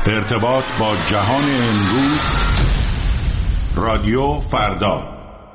ارتباط با جهان امروز. رادیو فردا.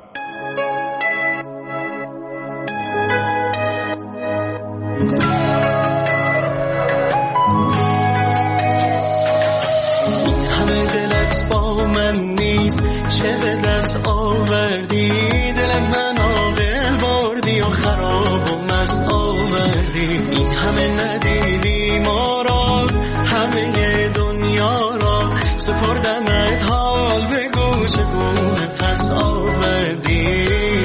این همه دلت با من نیست، چه به دست آوردی؟ دل من عاقل بردی و خراب و مست آوردی. این همه ندیدی ما را، همه دنیا را سپردمت، حال بگو چگونه پس آوردی.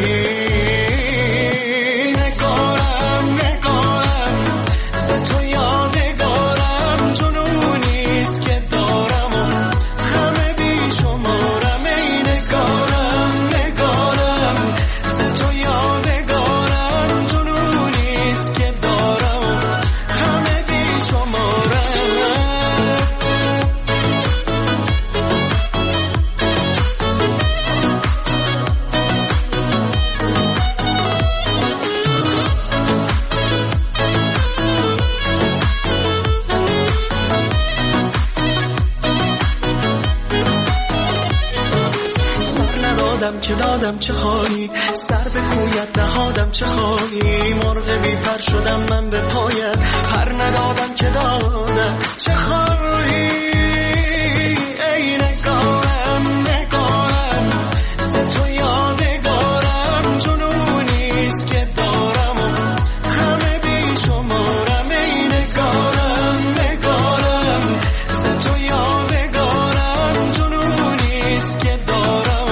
چه دادم چه خواهی، سر به کویت نهادم چه خواهی، مرغ بی پر شدم من به پایت، پر ندادم که دادم چه خواهی. ای نگارم نگارم، ز تو یادگارم، جنونیست که دارم و همه بی شمارم. ای نگارم نگارم، ز تو یادگارم، جنونیست که دارم.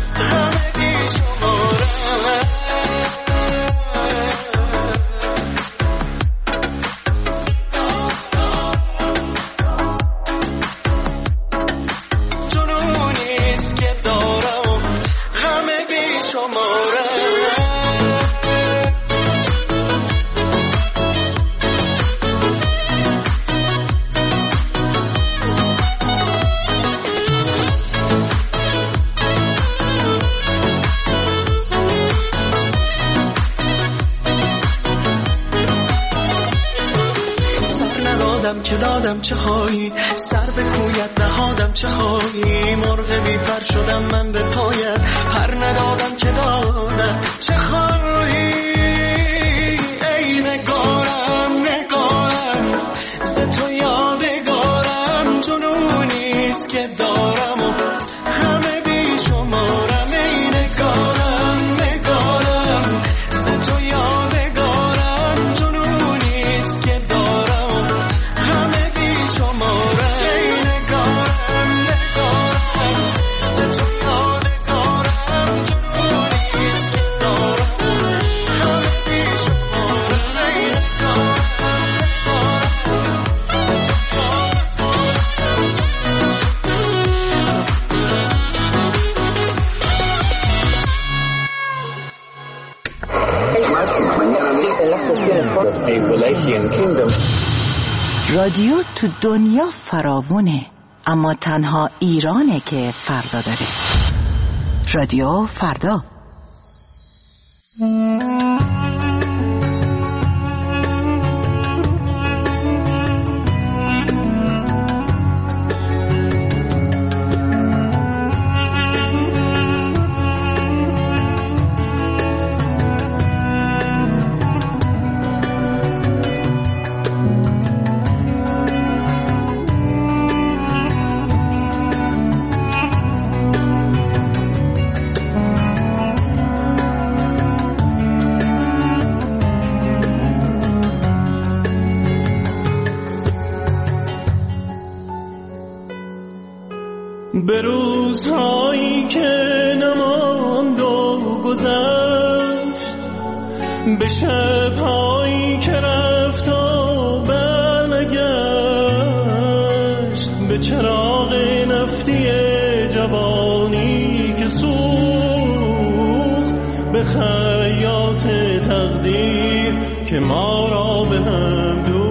چه دادم چه خواهی، سر به کویت نهادم چه خواهی، مرغ بی پر شدم من به پایت، پر ندادم که دادم چه خواهی. ای نگارم نگارم، ز تو یادگارم، جنونیست که دارم و همه بی شمارم. ای نگارم نگارم، ز تو یادگارم، جنونیست که دارم. رادیو تو دنیا فراوونه، اما تنها ایرانه که فردا داره. رادیو فردا. به روزهایی که نماند و گذشت، به شبهایی که رفت و برنگشت، به چراغ نفتی جوانی که سوخت، به خیاط تقدیر که ما را به هم دوخت.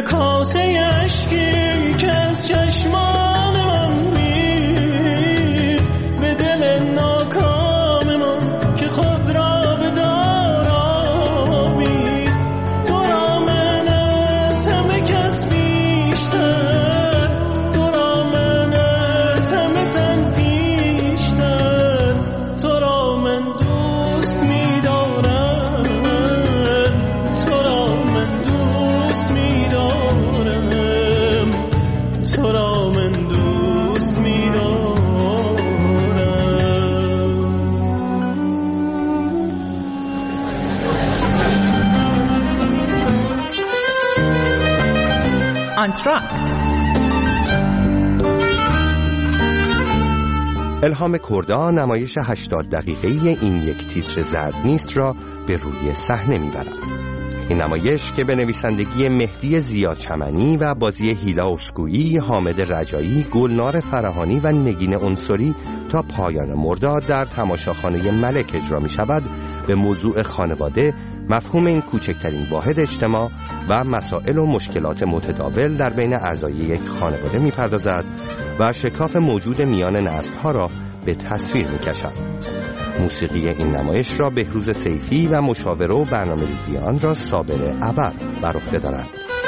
کاسه اشکی که از چشمان من ریخت به دل ناکام من که خود را به دار آویخت. تو را من از همه کس بیشتر، تو را من از همه تن پیشتر، تو را من دوست می‌دارم، تو را من دوست می‌دارم، تو را من دوست می‌دارم. آنتراکت. الهام کردا نمایش 80 دقیقه‌ای این یک تیتر زرد نیست را به روی صحنه می‌برد. این نمایش که به نویسندگی مهدی زیاچمنی و بازی هیلا اسکویی، حامد رجایی، گلنار فرهانی و نگین انصاری تا پایان مرداد در تماشاخانه ملک اجرا می‌شود، به موضوع خانواده، مفهوم این کوچکترین واحد اجتماع و مسائل و مشکلات متداول در بین اعضای یک خانواده می‌پردازد و شکاف موجود میان نسل‌ها را به تصویر می‌کشد. موسیقی این نمایش را بهروز سیفی و مشاوره و برنامه‌ریزی آن را صابر ابر بر عهده دارد.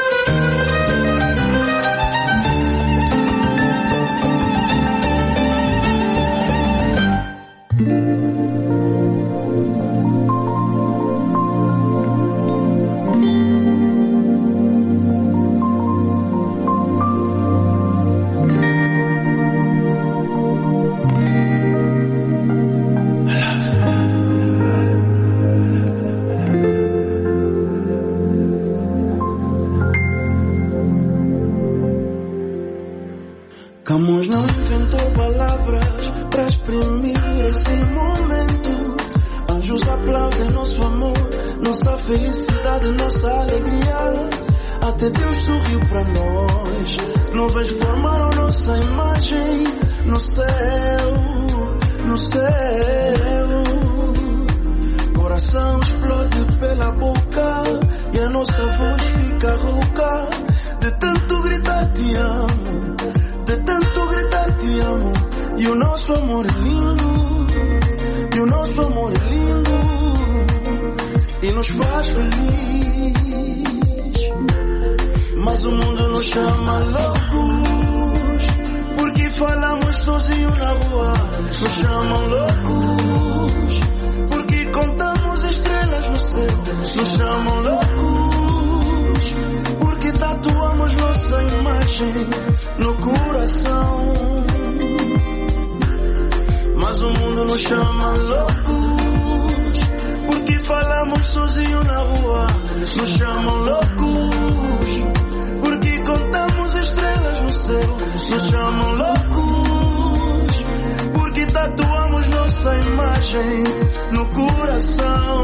Camões não inventou palavras para exprimir esse momento. Anjos aplaudem nosso amor, nossa felicidade, nossa alegria. Até Deus sorriu para nós. Nuvens formaram nossa imagem no céu, no céu. Coração explode pela boca e a nossa voz fica rouca de tanto gritar te amo, de tanto gritar te amo. E o nosso amor é lindo, e o nosso amor é lindo, e nos faz feliz. Mas o mundo nos chama loucos, porque falamos sozinho na rua. Nos chamam loucos, porque contamos estrelas no céu. Nos chamam loucos, porque tatuamos nossa imagem no coração. Mas o mundo nos chama loucos, porque falamos sozinho na rua. Nos chamam loucos, porque contamos estrelas no céu. Nos chamam loucos, porque tatuamos nossa imagem no coração.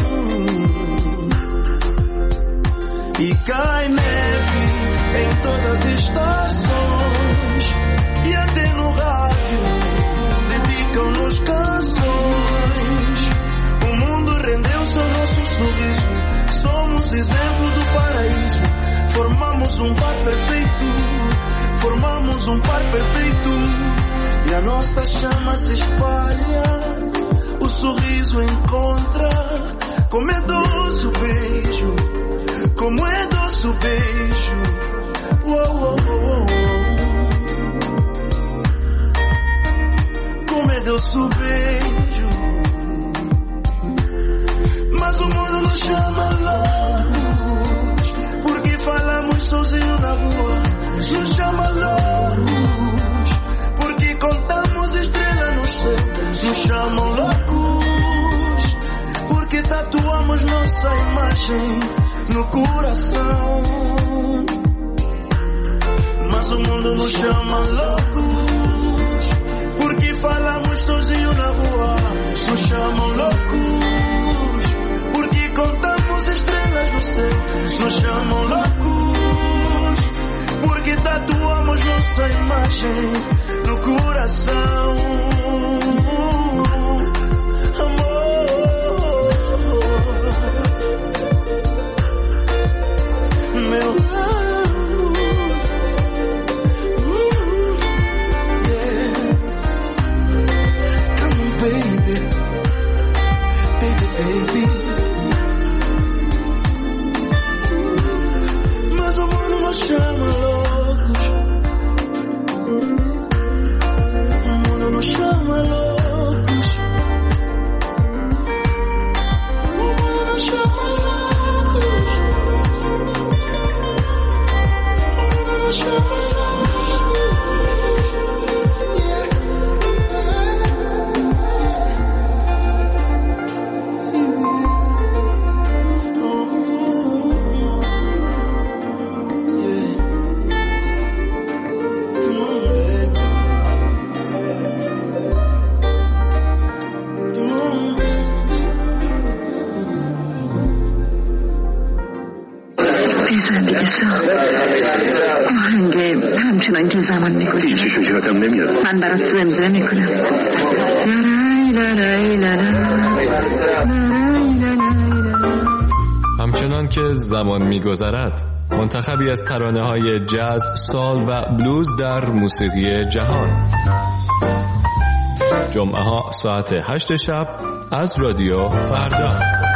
E cai neve em todas as estações, e até no rádio dedicam-nos canções. O mundo rendeu-se ao nosso sorriso, somos exemplo do paraíso. Formamos um par perfeito, formamos um par perfeito. E a nossa chama se espalha, o sorriso encontra. Como é doce o beijo, como é doce o beijo. Uou, uou, uou. Como é doce o beijo. Mas o mundo nos chama loucos, porque falamos sozinho na rua. Nos chama loucos, porque contamos estrelas no céu. Nos chamam loucos, porque tatuamos nossa imagem no coração. Mas o mundo nos chama loucos, porque falamos sozinho na rua. Nos chamam loucos, porque contamos estrelas no céu. Nos chamam loucos, porque tatuamos nossa imagem no coração. Amor, meu amor. آهنگ همچنان که زمان میگذره. هیچی شجاعتم نمیاد. من برات زمزمه میکنم. همچنان که زمان میگذرد، منتخبی از ترانه‌های جاز، سال و بلوز در موسیقی جهان. جمعه ها ساعت 8 شب از رادیو فردا.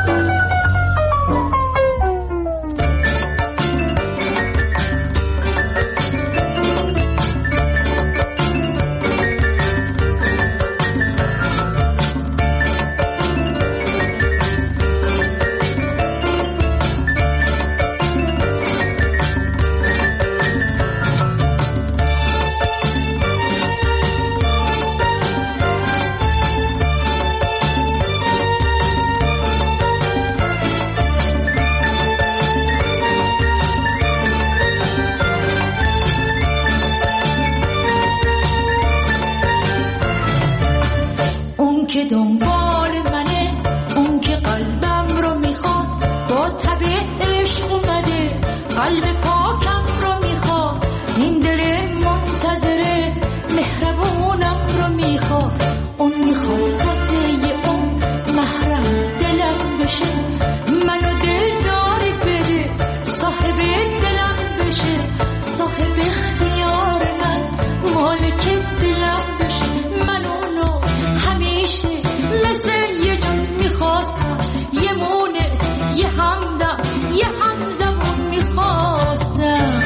که دنبال منه، اون که قلبم رو میخواد، با تب عشق اومده، قلب پاکم رو میخواد، این دل منتظره، مهربونم رو میخواد، اون میخواد واسه اون محرم دلم بشه، منو دلداری بده، صاحب دلم بشه، صاحب اختیار من، مالک دلم بشه، من اونو همیشه مثل یه جون میخواستم، یه مونس، یه همدم، یه همزمون میخواستم.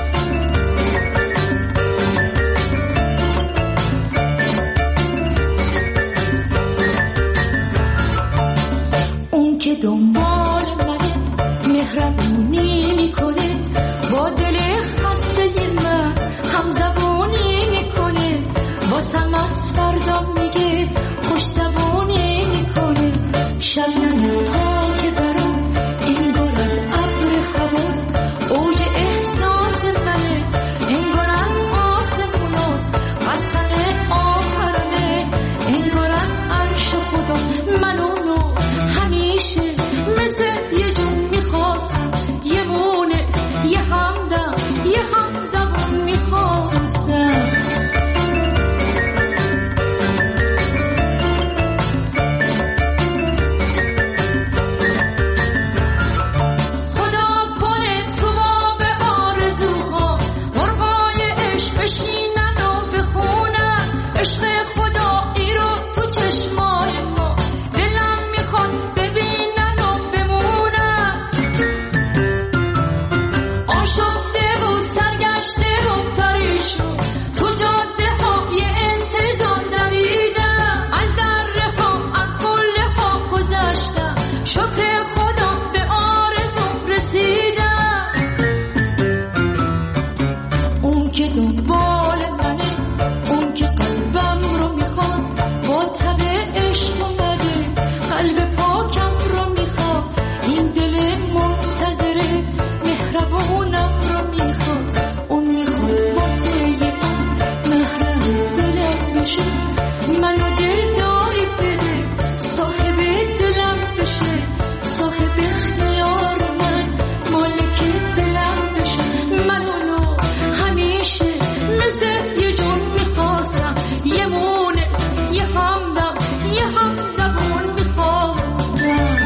اون که دنبال منه، مهربونی میکنه، با دل خسته من همزبونی میکنه، واسم از فردا میگه خوش زبونی میکنه، شبنم پاک برام انگار از ابر حواس، اوج احساس منه، انگار از آسموناست، قسم آخرمه، انگار از عرش خداست، من اونو همیشه مثل یه جون میخواستم، یه مونس، یه همدم، یه همزبون میخواستم. عشق خدایی رو تو چشمای ما، دلم میخواد ببینن و بمونن، آشفته و سرگشته و پریشون، تو جاده های انتظار دویدم، از دره ها از قله ها گذشتم، شکر خدا به آرزوم رسیدم. اون که دنبال منه، اون که قلبم رو میخواد، با تب عشق اومده، قلب پاکم رو میخواد، این دل منتظره، مهربونم رو میخواد، اون میخواد واسه من محرم دلم بشه، منو دلداری بده، صاحب دلم بشه، صاحب اختیار من، مالک دلم بشه، من اونو همیشه مثل یه جون میخواستم، یه مونس، یه همدم، یه همزبون میخواستم.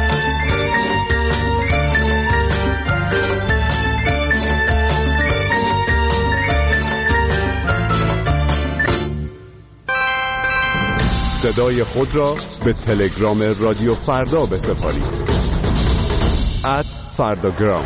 صدای خود را به تلگرام رادیو فردا بسپارید. @فرداگرام.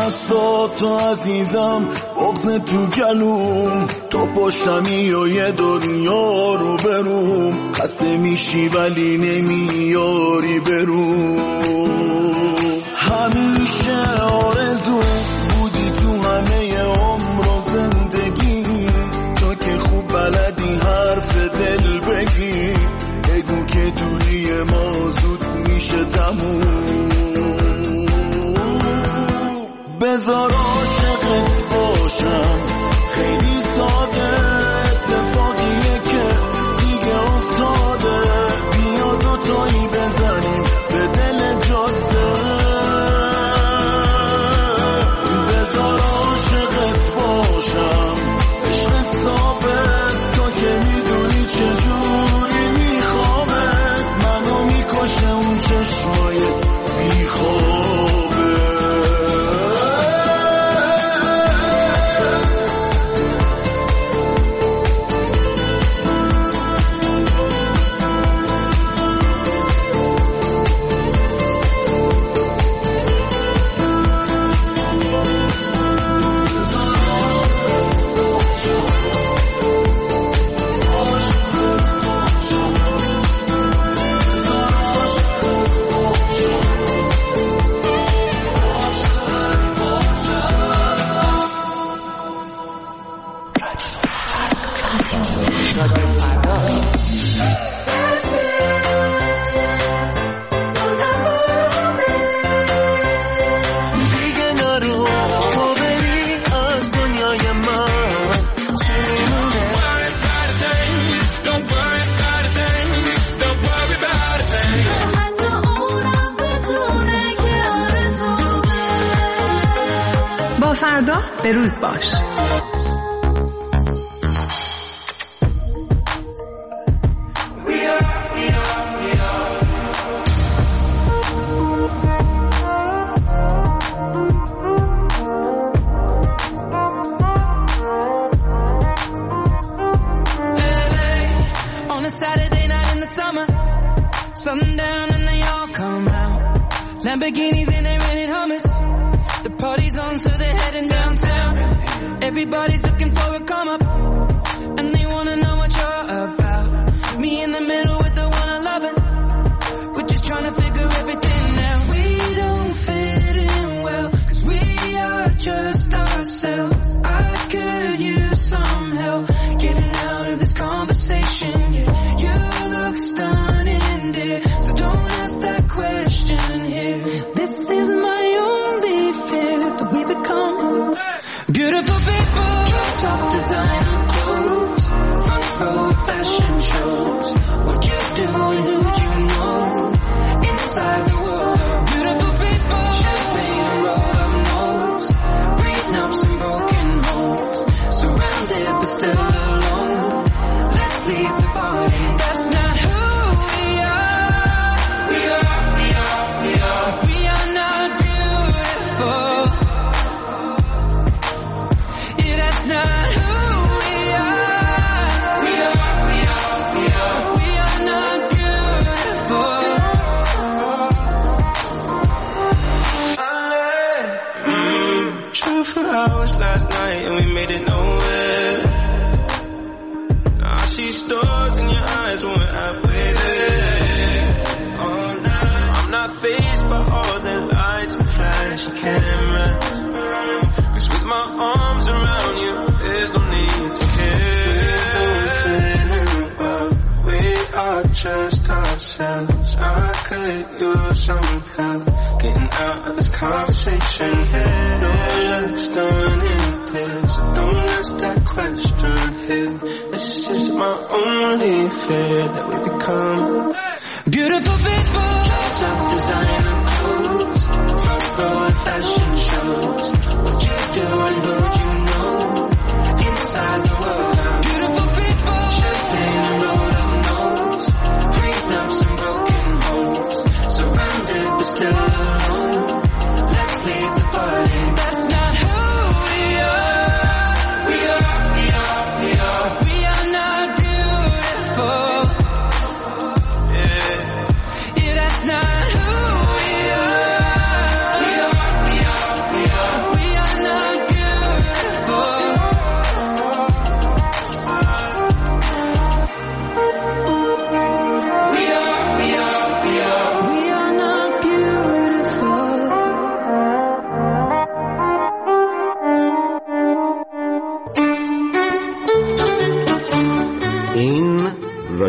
دستاتو عزیزم بغض تو گلوم تو پشتمی و یه دنیا رو بروم خسته میشی ولی نمیاری بروم همیشه آرزو بودی تو همه عمر و زندگی تو که خوب بلدی حرف دل بگی بگو که دوری ما زود میشه تموم بذار عاشقت باشم خیلی ساده اتفاقیه که دیگه افتاده بیا دوتایی بزنیم به دل جاده بذار عاشقت باشم عشق ثابت تو که میدونی چجوری میخوابه منو میکشه اون چشمای بیخوابه فردا به روز باش. Lamborghinis and they rented hummus. The party's on, so they're heading downtown. Everybody's looking for a come up, and they wanna know what you're about. Me in the middle with the one I love it. We're just trying to figure everything out. We don't fit in well, 'cause we are just ourselves. I could use some help getting out of this conversation. Yeah, you look stunning, dear, so don't ask that question here. This is my only fear, that we become beautiful people. Top designer clothes, front row fashion shows. What you do and who'd you know? Inside the world of beautiful people. Champagne and roll up nose, breathing up some broken homes. Surrounded but still alone. Let's leave the party. That's not who we are. We are not beautiful. Yeah, that's not who we are. We are not beautiful. I let true for hours last night and we made it nowhere. I see stars in your eyes when we're halfway there. Oh, now I'm not fazed by all the lights and flashy cameras. 'Cause with my arms around you, there's no need to care. We are just ourselves. I could use some help getting out of this conversation here. Your looks stunning, dear, so don't ask that question here. This is my only fear, that we become beautiful people. Top designer clothes, front row fashion shows. What you do and who'd you know? Inside the world of beautiful people. Champagne and roll up nose, breathing up some broken homes. Surrounded but still alone. Let's leave the party. That's not who we are. We are not beautiful. Yeah, that's not who we are. We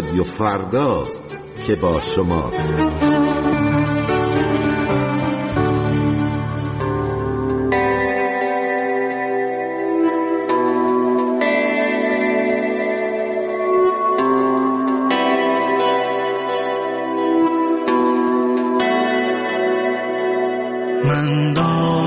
رادیو فرداست که با شماست. من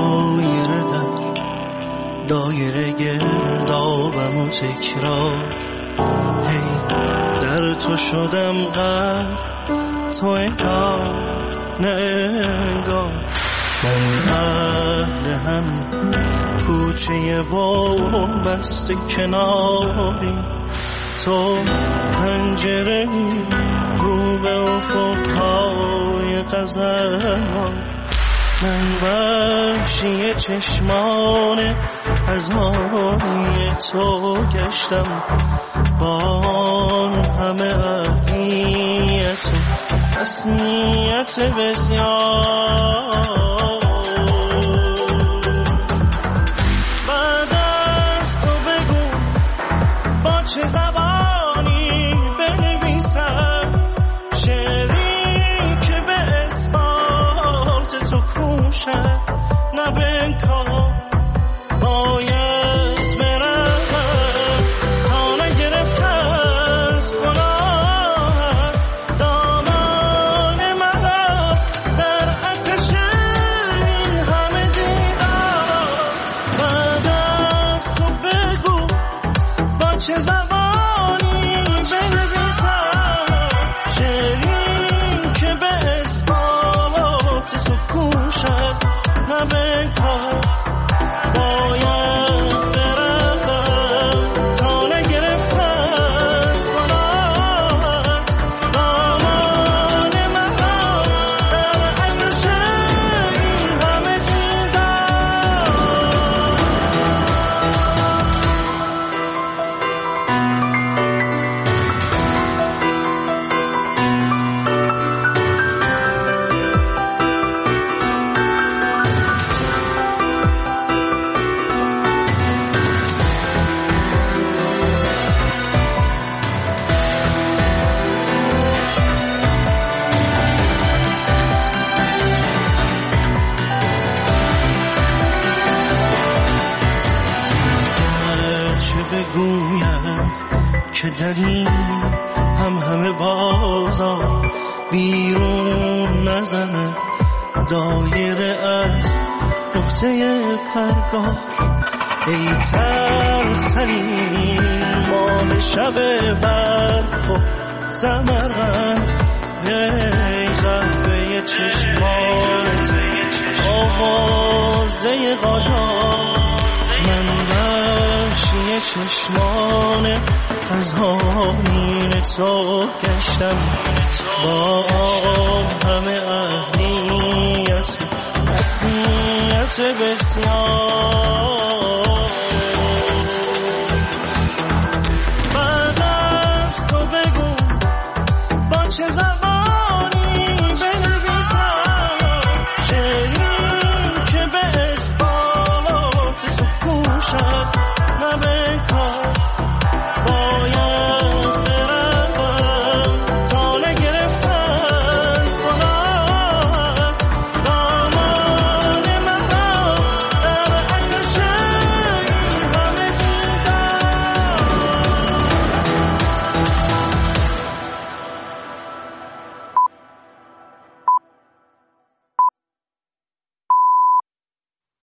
دایره گردابم و تکرار، هی در تو شدم غرق، تو انگار نه انگار. من اهل همین کوچه بام بسته کناری، تو پنجره‌ای رو به افق‌های قزل‌ها. من وحشی چشمان خزانی تو گشتم، با همه اهمیت و رسمیت بسیار. بعد از تو بگو با چه زبانی بنویسم شعری که به اثبات تو کوشد، نه بنکار باید برم تا نگرفته از گناهت دامان مرا در آتش این همه دیدار. بعد از تو بگو با چه زبانی بنویسم شعری که به اثبات تو کوشد، نه بنکار باید برم تا نگرفته از گناهت دامان مرا در آتش این همه دیدار. چه بگویم که در این همه بازار بیرون نزنه دایره از نقطه پرگار. ای ترترین ماه شب برف و سمرقند، ای قهوه چشمات آوازه قاجار. من وحشی چشمان خزانین تو گشتم، با همه اهمیت رسمیت بسیار.